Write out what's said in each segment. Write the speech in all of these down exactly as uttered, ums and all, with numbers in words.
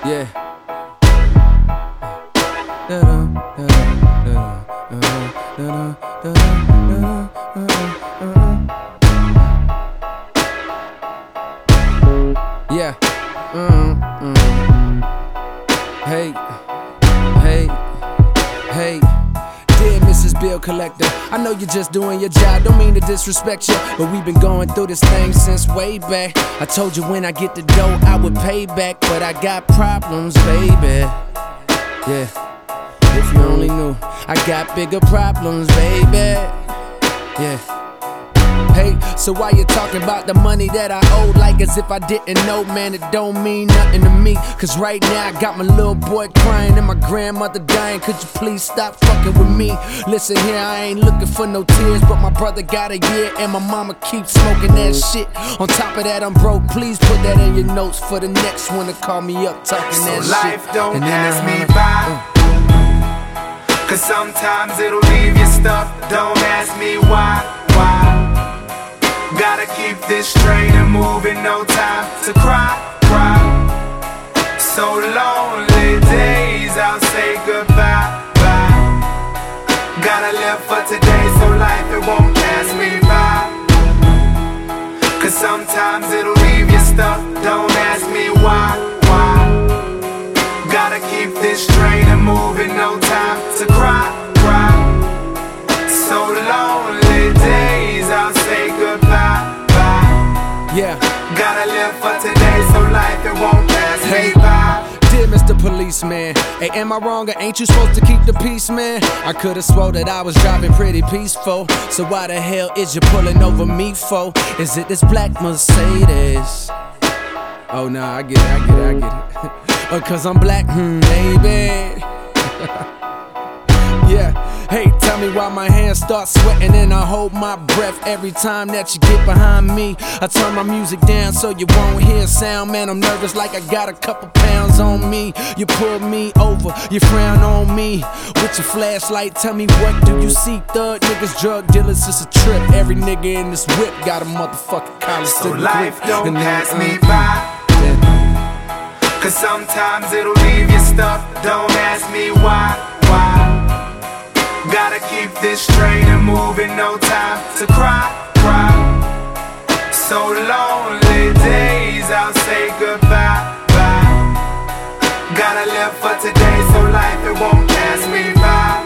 Yeah. Yeah. Mm-mm. Hey. Hey. Hey. Dear Missus Bill Collector, I know you're just doing your job, don't mean to disrespect you, but we've been going through this thing since way back. I told you when I get the dough I would pay back, but I got problems, baby. Yeah, if you only knew, I got bigger problems, baby. Yeah. Hey, so why you talking about the money that I owe like as if I didn't know, man, it don't mean nothing to me. Cause right now I got my little boy crying and my grandmother dying. Could you please stop fucking with me? Listen here, I ain't looking for no tears, but my brother got a year and my mama keeps smoking that shit. On top of that, I'm broke, please put that in your notes for the next one to call me up talking so that life shit. Don't and pass then, me uh, by uh. Cause sometimes it'll leave you stuck. Don't ask me why, why. Gotta keep this straight and moving, no time to cry, cry. So lonely days, I'll say goodbye, bye. Gotta live for today, so life it won't pass me by. Cause sometimes it'll leave you stuck. Don't ask me why, why. Gotta keep this straight and moving, no time to cry, cry. So lonely days, I'll say goodbye, bye. Yeah. Gotta live for today, so life it won't pass Hey. me by. Dear Mister Policeman, hey, am I wrong or ain't you supposed to keep the peace, man? I could've swore that I was driving pretty peaceful, so why the hell is you pulling over me for? Is it this black Mercedes? Oh nah, I get it, I get it, I get it. Oh, cause I'm black, hmm, baby. Yeah, hey, tell me why my hands start sweating and I hold my breath every time that you get behind me. I turn my music down so you won't hear sound, man, I'm nervous like I got a couple pounds on me. You pull me over, you frown on me with your flashlight, tell me what do you see? Thug niggas, drug dealers, it's a trip. Every nigga in this whip got a motherfucking collar. So to life grip. don't And pass then, me uh, by yeah. Cause sometimes it'll leave you stuck. Don't ask me why, why. Gotta keep this straight and moving, no time to cry, cry. So lonely days, I'll say goodbye, bye. Gotta live for today, so life it won't pass me by.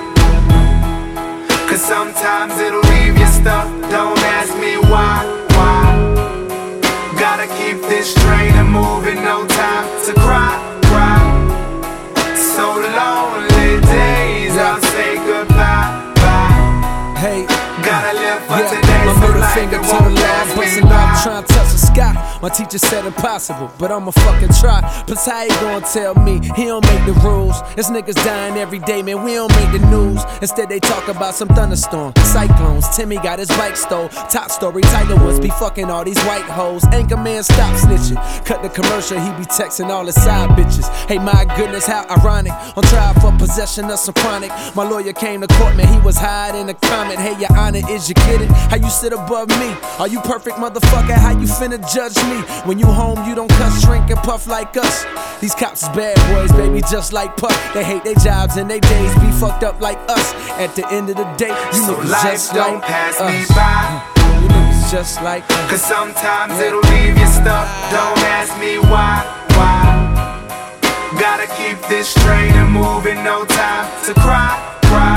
Cause sometimes it'll leave you stuck. Don't ask me why, why. Gotta keep this straight and moving, no time to cry, cry. So lonely days, I'll say goodbye, bye. Hey, gotta live for yeah, today, my so middle life finger it to the won't law, pass me busting by. off, trying to touch the sky. My teacher said impossible, but I'ma fucking try. Plus how he gonna tell me he don't make the rules? This niggas dying every day, man, we don't make the news. Instead they talk about some thunderstorm, cyclones. Timmy got his bike stole. Top story, Tiger Woods be fucking all these white hoes. Anchorman stop snitching. Cut the commercial, he be texting all his side bitches. Hey my goodness, how ironic. On trial for possession of some chronic. My lawyer came to court, man, he was hiding a comment. Hey your honor, is you kidding? How you sit above me? Are you perfect, motherfucker? How you finna judge me? When you home, you don't cuss, drink, and puff like us. These cops is bad boys, baby, just like Puff. They hate their jobs and their days be fucked up like us. At the end of the day, you So niggas life just don't like pass us. me by. You niggas just like us. Cause sometimes it'll leave you stuck. Don't ask me why, why. Gotta keep this straight and moving, no time to cry, cry.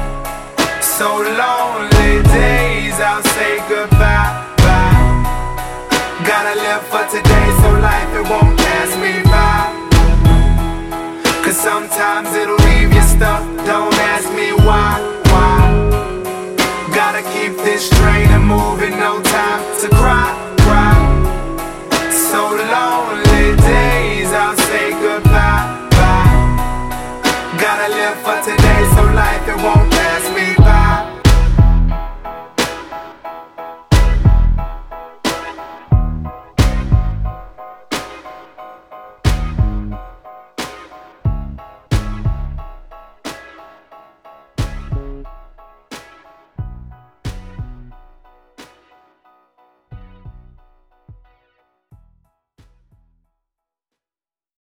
So lonely days, I'll say goodbye, bye. Gotta live for today, so life it won't pass me by. Cause sometimes it'll leave you stuck. Don't ask me why, why. Gotta keep this straight and moving, no time to